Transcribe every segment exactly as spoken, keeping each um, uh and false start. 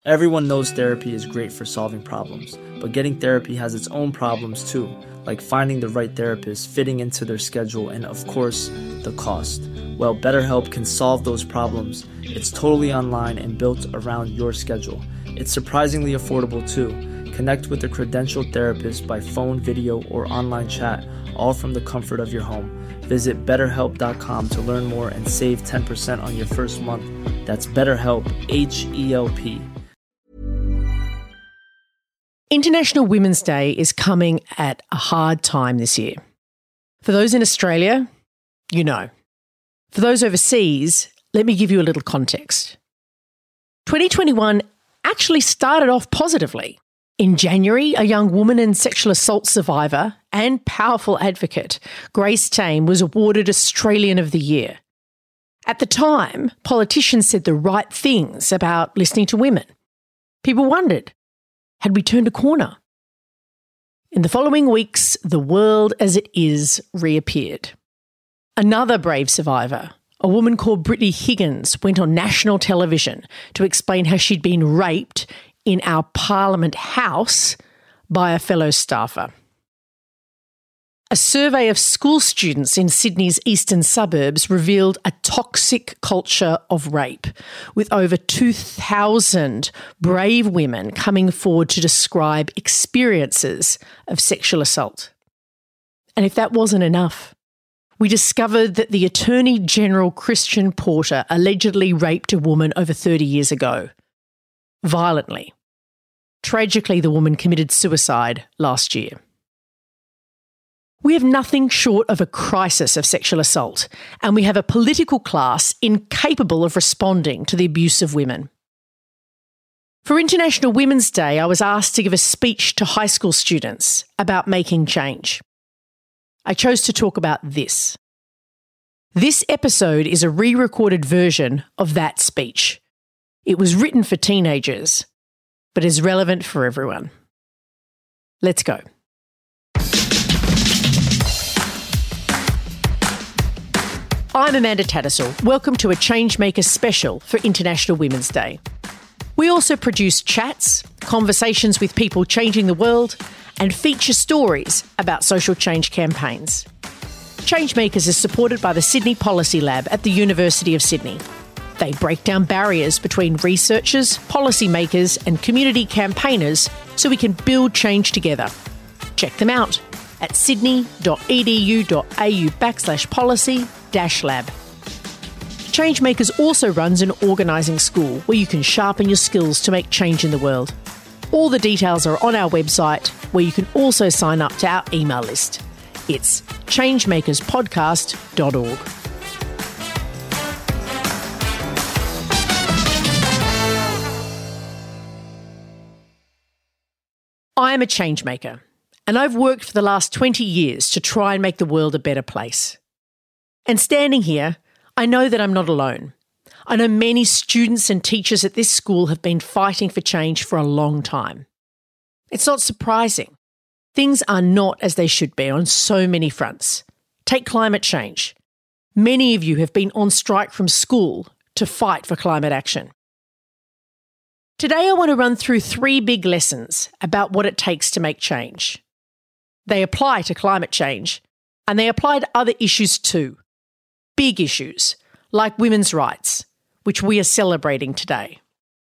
Everyone knows therapy is great for solving problems, but getting therapy has its own problems too, like finding the right therapist, fitting into their schedule, and of course, the cost. Well, BetterHelp can solve those problems. It's totally online and built around your schedule. It's surprisingly affordable too. Connect with a credentialed therapist by phone, video, or online chat, all from the comfort of your home. Visit better help dot com to learn more and save ten percent on your first month. That's BetterHelp, H E L P. International Women's Day is coming at a hard time this year. For those in Australia, you know. For those overseas, let me give you a little context. twenty twenty-one actually started off positively. In January, a young woman and sexual assault survivor and powerful advocate, Grace Tame, was awarded Australian of the Year. At the time, politicians said the right things about listening to women. People wondered, had we turned a corner? In the following weeks, the world as it is reappeared. Another brave survivor, a woman called Brittany Higgins, went on national television to explain how she'd been raped in our Parliament House by a fellow staffer. A survey of school students in Sydney's eastern suburbs revealed a toxic culture of rape, with over two thousand brave women coming forward to describe experiences of sexual assault. And if that wasn't enough, we discovered that the Attorney General Christian Porter allegedly raped a woman over thirty years ago, violently. Tragically, the woman committed suicide last year. We have nothing short of a crisis of sexual assault, and we have a political class incapable of responding to the abuse of women. For International Women's Day, I was asked to give a speech to high school students about making change. I chose to talk about this. This episode is a re-recorded version of that speech. It was written for teenagers, but is relevant for everyone. Let's go. I'm Amanda Tattersall. Welcome to a Changemaker special for International Women's Day. We also produce chats, conversations with people changing the world, and feature stories about social change campaigns. Changemakers is supported by the Sydney Policy Lab at the University of Sydney. They break down barriers between researchers, policymakers, and community campaigners so we can build change together. Check them out at sydney.edu.au backslash policy dash lab. Changemakers also runs an organising school where you can sharpen your skills to make change in the world. All the details are on our website, where you can also sign up to our email list. It's changemakerspodcast dot org. I am a changemaker, and I've worked for the last twenty years to try and make the world a better place. And standing here, I know that I'm not alone. I know many students and teachers at this school have been fighting for change for a long time. It's not surprising. Things are not as they should be on so many fronts. Take climate change. Many of you have been on strike from school to fight for climate action. Today I want to run through three big lessons about what it takes to make change. They apply to climate change, and they apply to other issues too. Big issues, like women's rights, which we are celebrating today.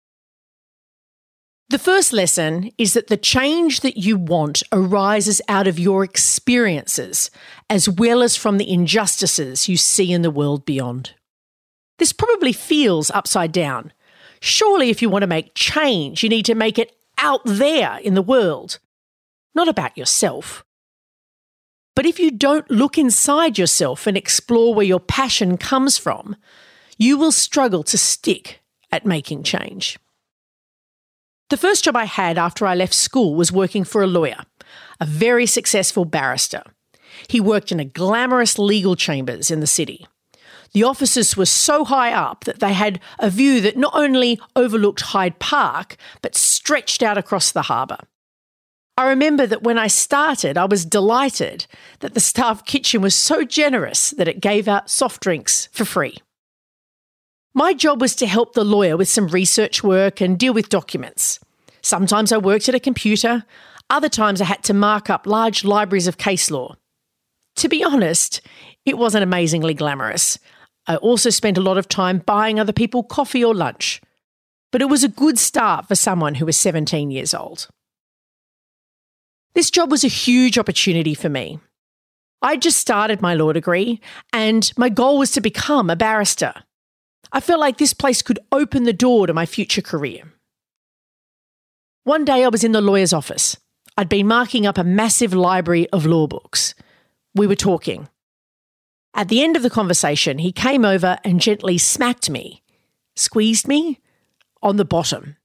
The first lesson is that the change that you want arises out of your experiences, as well as from the injustices you see in the world beyond. This probably feels upside down. Surely if you want to make change, you need to make it out there in the world, not about yourself. But if you don't look inside yourself and explore where your passion comes from, you will struggle to stick at making change. The first job I had after I left school was working for a lawyer, a very successful barrister. He worked in a glamorous legal chambers in the city. The offices were so high up that they had a view that not only overlooked Hyde Park, but stretched out across the harbour. I remember that when I started, I was delighted that the staff kitchen was so generous that it gave out soft drinks for free. My job was to help the lawyer with some research work and deal with documents. Sometimes I worked at a computer, other times I had to mark up large libraries of case law. To be honest, it wasn't amazingly glamorous. I also spent a lot of time buying other people coffee or lunch. But it was a good start for someone who was seventeen years old. This job was a huge opportunity for me. I just started my law degree and my goal was to become a barrister. I felt like this place could open the door to my future career. One day I was in the lawyer's office. I'd been marking up a massive library of law books. We were talking. At the end of the conversation, he came over and gently smacked me, squeezed me on the bottom.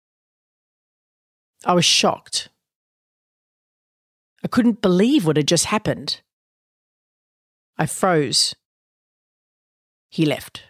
I was shocked. I couldn't believe what had just happened. I froze. He left.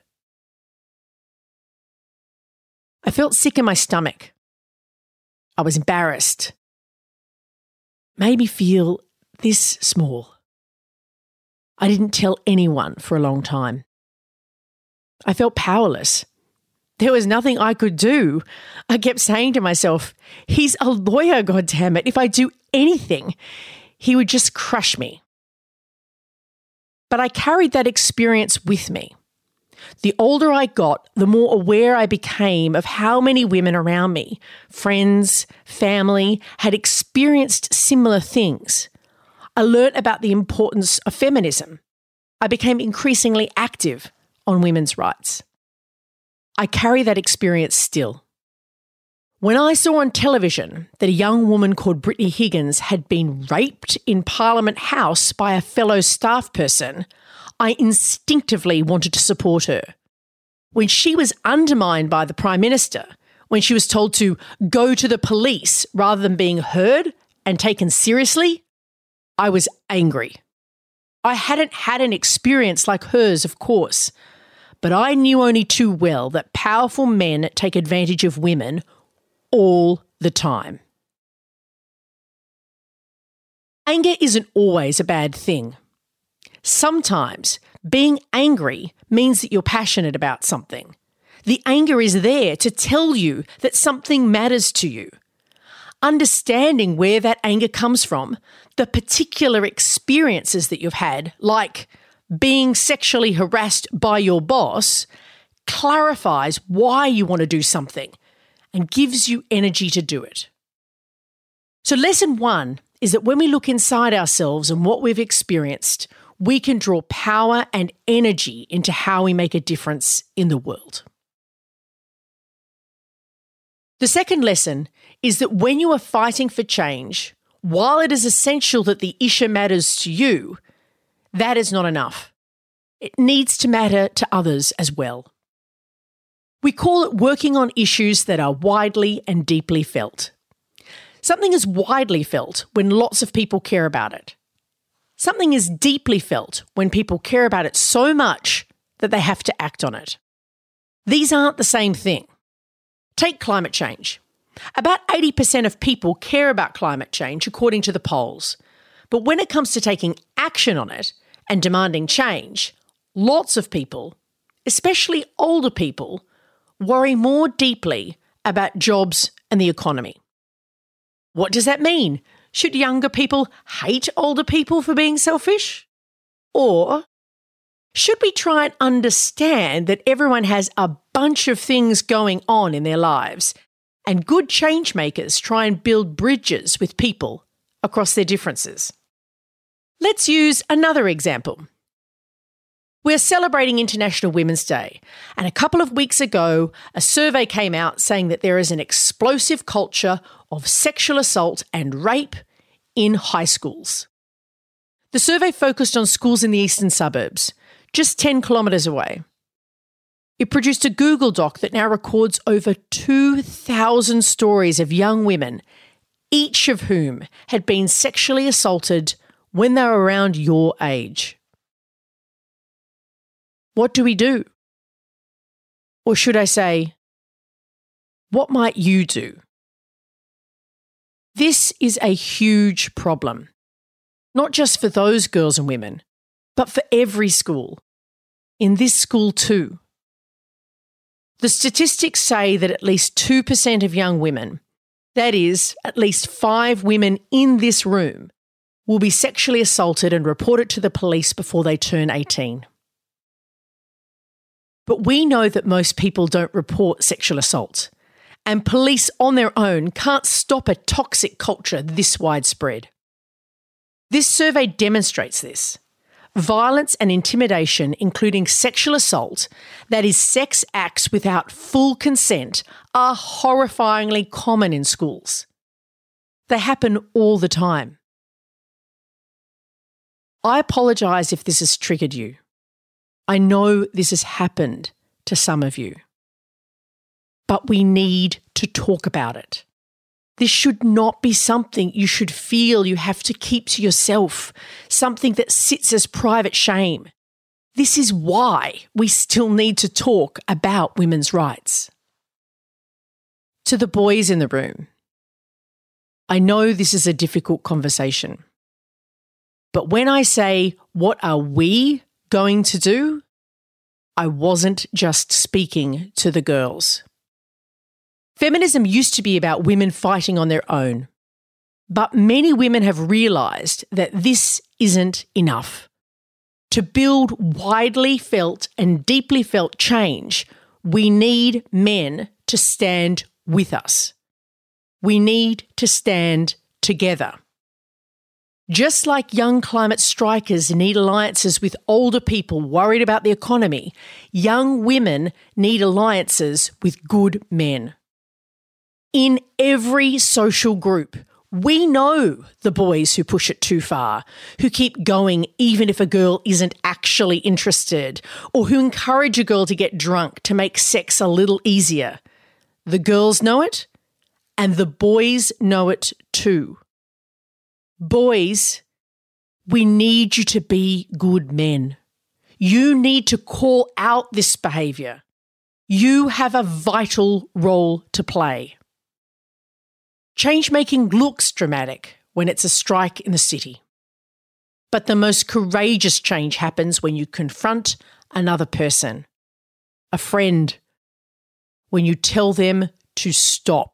I felt sick in my stomach. I was embarrassed. Made me feel this small. I didn't tell anyone for a long time. I felt powerless. There was nothing I could do. I kept saying to myself, he's a lawyer, goddammit. If I do anything, he would just crush me. But I carried that experience with me. The older I got, the more aware I became of how many women around me, friends, family, had experienced similar things. I learnt about the importance of feminism. I became increasingly active on women's rights. I carry that experience still. When I saw on television that a young woman called Brittany Higgins had been raped in Parliament House by a fellow staff person, I instinctively wanted to support her. When she was undermined by the Prime Minister, when she was told to go to the police rather than being heard and taken seriously, I was angry. I hadn't had an experience like hers, of course, but I knew only too well that powerful men take advantage of women all the time. Anger isn't always a bad thing. Sometimes being angry means that you're passionate about something. The anger is there to tell you that something matters to you. Understanding where that anger comes from, the particular experiences that you've had, like being sexually harassed by your boss, clarifies why you want to do something and gives you energy to do it. So lesson one is that when we look inside ourselves and what we've experienced, we can draw power and energy into how we make a difference in the world. The second lesson is that when you are fighting for change, while it is essential that the issue matters to you, that is not enough. It needs to matter to others as well. We call it working on issues that are widely and deeply felt. Something is widely felt when lots of people care about it. Something is deeply felt when people care about it so much that they have to act on it. These aren't the same thing. Take climate change. About eighty percent of people care about climate change, according to the polls. But when it comes to taking action on it and demanding change, lots of people, especially older people, worry more deeply about jobs and the economy. What does that mean? Should younger people hate older people for being selfish? Or should we try and understand that everyone has a bunch of things going on in their lives, and good change makers try and build bridges with people across their differences? Let's use another example. We're celebrating International Women's Day, and a couple of weeks ago, a survey came out saying that there is an explosive culture of sexual assault and rape in high schools. The survey focused on schools in the eastern suburbs, just ten kilometres away. It produced a Google Doc that now records over two thousand stories of young women, each of whom had been sexually assaulted when they were around your age. What do we do? Or should I say, what might you do? This is a huge problem, not just for those girls and women, but for every school, in this school too. The statistics say that at least two percent of young women, that is, at least five women in this room, will be sexually assaulted and reported to the police before they turn eighteen. But we know that most people don't report sexual assault, and police on their own can't stop a toxic culture this widespread. This survey demonstrates this. Violence and intimidation, including sexual assault, that is, sex acts without full consent, are horrifyingly common in schools. They happen all the time. I apologise if this has triggered you. I know this has happened to some of you. But we need to talk about it. This should not be something you should feel you have to keep to yourself, something that sits as private shame. This is why we still need to talk about women's rights. To the boys in the room, I know this is a difficult conversation. But when I say, what are we going to do? I wasn't just speaking to the girls. Feminism used to be about women fighting on their own, but many women have realised that this isn't enough. To build widely felt and deeply felt change, we need men to stand with us. We need to stand together. Just like young climate strikers need alliances with older people worried about the economy, young women need alliances with good men. In every social group, we know the boys who push it too far, who keep going even if a girl isn't actually interested, or who encourage a girl to get drunk to make sex a little easier. The girls know it, and the boys know it too. Boys, we need you to be good men. You need to call out this behaviour. You have a vital role to play. Change-making looks dramatic when it's a strike in the city. But the most courageous change happens when you confront another person, a friend, when you tell them to stop.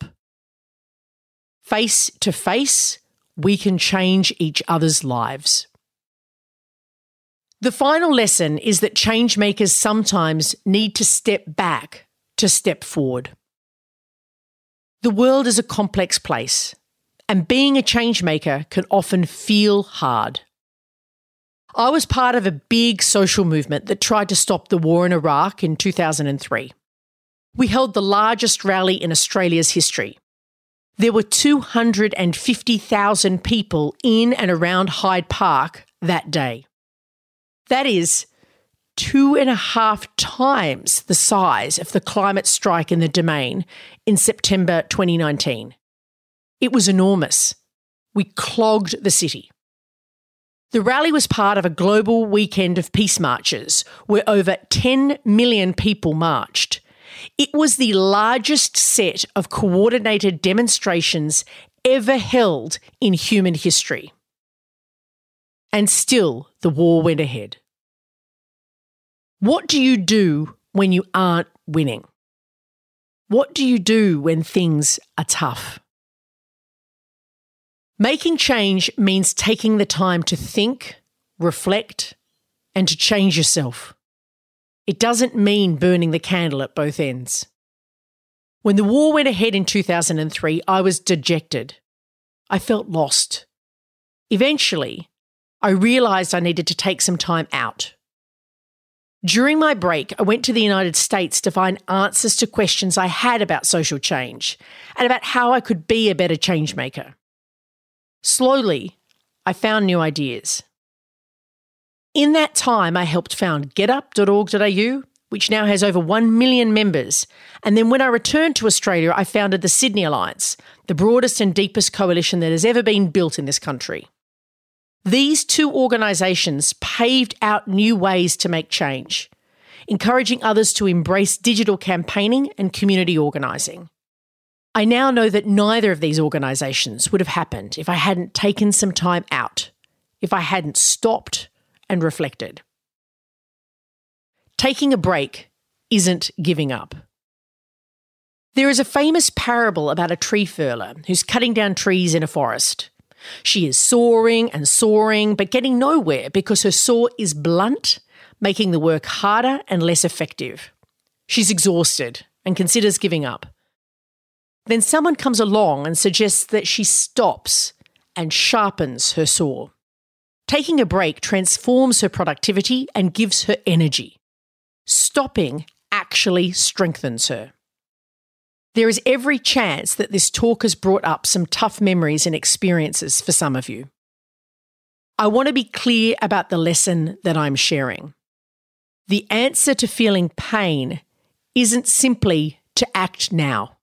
Face to face, we can change each other's lives. The final lesson is that change makers sometimes need to step back to step forward. The world is a complex place, and being a change maker can often feel hard. I was part of a big social movement that tried to stop the war in Iraq in two thousand three. We held the largest rally in Australia's history. There were two hundred fifty thousand people in and around Hyde Park that day. That is two and a half times the size of the climate strike in the Domain in September twenty nineteen. It was enormous. We clogged the city. The rally was part of a global weekend of peace marches where over ten million people marched. It was the largest set of coordinated demonstrations ever held in human history. And still, the war went ahead. What do you do when you aren't winning? What do you do when things are tough? Making change means taking the time to think, reflect, and to change yourself. It doesn't mean burning the candle at both ends. When the war went ahead in two thousand three, I was dejected. I felt lost. Eventually, I realised I needed to take some time out. During my break, I went to the United States to find answers to questions I had about social change and about how I could be a better change maker. Slowly, I found new ideas. In that time, I helped found get up dot org dot a u, which now has over one million members. And then when I returned to Australia, I founded the Sydney Alliance, the broadest and deepest coalition that has ever been built in this country. These two organisations paved out new ways to make change, encouraging others to embrace digital campaigning and community organising. I now know that neither of these organisations would have happened if I hadn't taken some time out, if I hadn't stopped and reflected. Taking a break isn't giving up. There is a famous parable about a tree furler who's cutting down trees in a forest. She is sawing and sawing, but getting nowhere because her saw is blunt, making the work harder and less effective. She's exhausted and considers giving up. Then someone comes along and suggests that she stops and sharpens her saw. Taking a break transforms her productivity and gives her energy. Stopping actually strengthens her. There is every chance that this talk has brought up some tough memories and experiences for some of you. I want to be clear about the lesson that I'm sharing. The answer to feeling pain isn't simply to act now.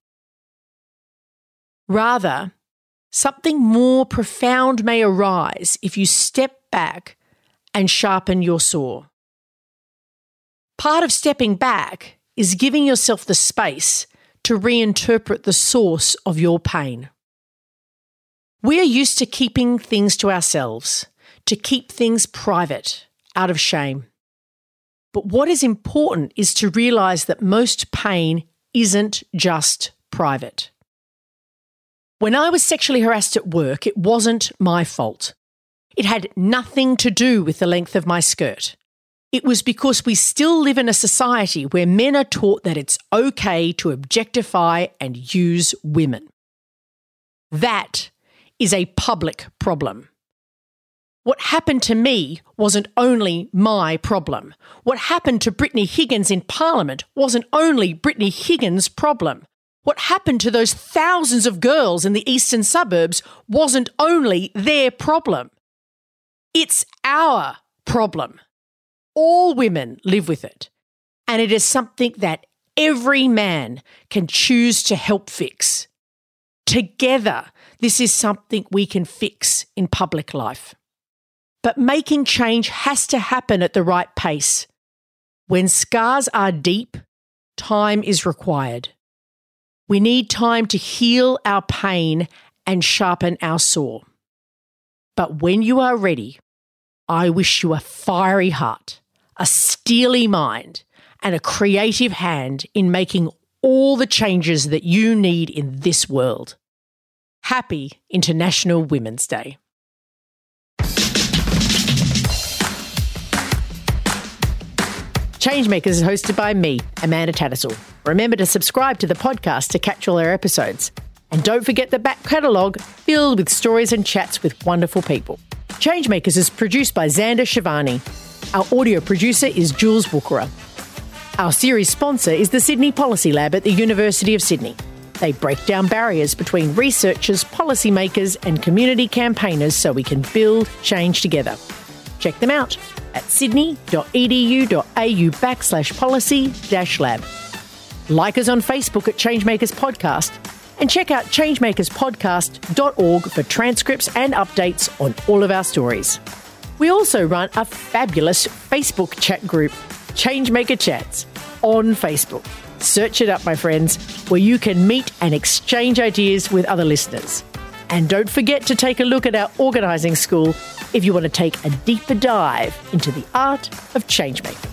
Rather, something more profound may arise if you step back and sharpen your saw. Part of stepping back is giving yourself the space to reinterpret the source of your pain. We are used to keeping things to ourselves, to keep things private, out of shame. But what is important is to realise that most pain isn't just private. When I was sexually harassed at work, it wasn't my fault. It had nothing to do with the length of my skirt. It was because we still live in a society where men are taught that it's okay to objectify and use women. That is a public problem. What happened to me wasn't only my problem. What happened to Brittany Higgins in Parliament wasn't only Brittany Higgins' problem. What happened to those thousands of girls in the eastern suburbs wasn't only their problem. It's our problem. All women live with it, and it is something that every man can choose to help fix. Together, this is something we can fix in public life. But making change has to happen at the right pace. When scars are deep, time is required. We need time to heal our pain and sharpen our saw. But when you are ready, I wish you a fiery heart, a steely mind, and a creative hand in making all the changes that you need in this world. Happy International Women's Day. Changemakers is hosted by me, Amanda Tattersall. Remember to subscribe to the podcast to catch all our episodes. And don't forget the back catalogue filled with stories and chats with wonderful people. Changemakers is produced by Xander Shivani. Our audio producer is Jules Bukara. Our series sponsor is the Sydney Policy Lab at the University of Sydney. They break down barriers between researchers, policymakers and community campaigners so we can build change together. Check them out at sydney.edu.au backslash policy dash lab. Like us on Facebook at Changemakers Podcast and check out changemakers podcast dot org for transcripts and updates on all of our stories. We also run a fabulous Facebook chat group, Changemaker Chats, on Facebook. Search it up, my friends, where you can meet and exchange ideas with other listeners. And don't forget to take a look at our organising school if you want to take a deeper dive into the art of changemaking.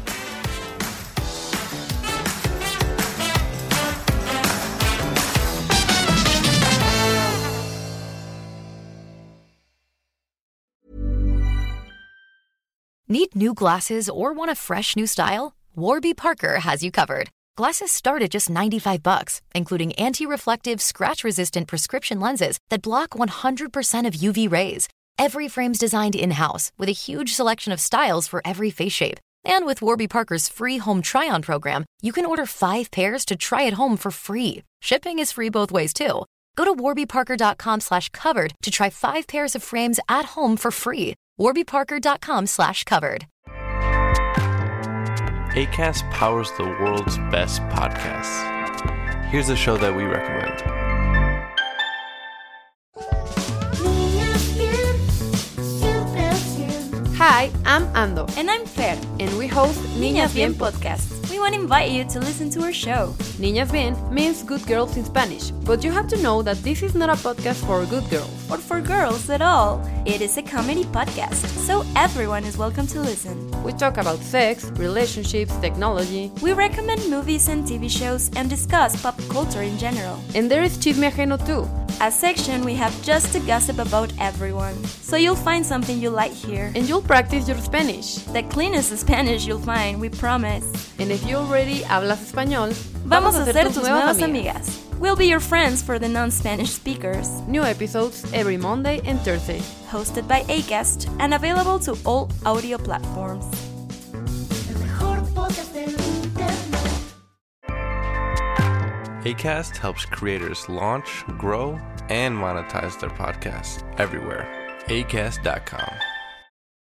Need new glasses or want a fresh new style? Warby Parker has you covered. Glasses start at just ninety-five bucks, including anti-reflective, scratch-resistant prescription lenses that block one hundred percent of U V rays. Every frame's designed in-house with a huge selection of styles for every face shape. And with Warby Parker's free home try-on program, you can order five pairs to try at home for free. Shipping is free both ways, too. Go to warbyparker.com slash covered to try five pairs of frames at home for free. warbyparker.com slash covered. Acast powers the world's best podcasts. Here's a show that we recommend. Hi, I'm Ando. And I'm Fer. And we host Niñas Bien Podcast. We want to invite you to listen to our show. Niñas Bien means good girls in Spanish, but you have to know that this is not a podcast for good girls. Or for girls at all. It is a comedy podcast, so everyone is welcome to listen. We talk about sex, relationships, technology. We recommend movies and T V shows and discuss pop culture in general. And there is Chisme Ajeno too. A section we have just to gossip about everyone. So you'll find something you like here. And you'll practice your Spanish. The cleanest Spanish you'll find, we promise. And if you already hablas español, vamos a ser tus nuevas amigas. We'll be your friends for the non-Spanish speakers. New episodes every Monday and Thursday. Hosted by Acast and available to all audio platforms. Acast helps creators launch, grow, and monetize their podcasts everywhere. acast dot com.